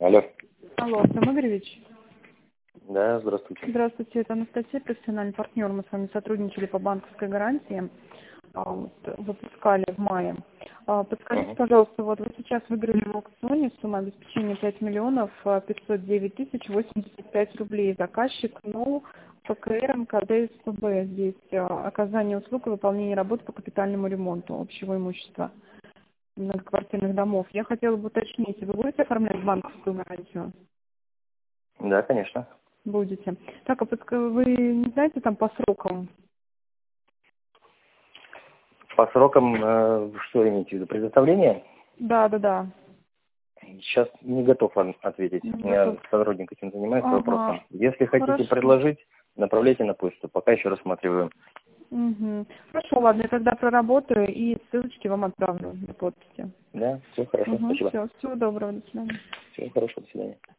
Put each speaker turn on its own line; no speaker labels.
Алло.
Алло, Артем Игоревич.
Да, здравствуйте.
Здравствуйте, это Анастасия, профессиональный партнер. Мы с вами сотрудничали по банковской гарантии. Выпускали в мае. Подскажите, пожалуйста, вот вы сейчас выиграли в аукционе сумма обеспечения 5 миллионов 509 тысяч 85 рублей. Заказчик НОУ ПКР МКД СПБ. Здесь оказание услуг и выполнение работ по капитальному ремонту общего имущества многоквартирных домов. Я хотела бы уточнить, вы будете оформлять банковскую гарантию?
Да, конечно.
Будете. Так, вы не знаете там по срокам?
По срокам, что имеете в виду? Предоставление?
Да.
Сейчас не готов вам ответить.
Не
У меня
готов.
сотрудник этим занимается
Ага.
вопросом. Если хотите
Хорошо.
предложить, направляйте на почту. Пока еще рассматриваю.
Угу. Хорошо, ладно, я тогда проработаю и ссылочки вам отправлю на подписи.
Да, все хорошо,
Угу,
спасибо.
все, всего доброго, до свидания.
Всего хорошего, до свидания.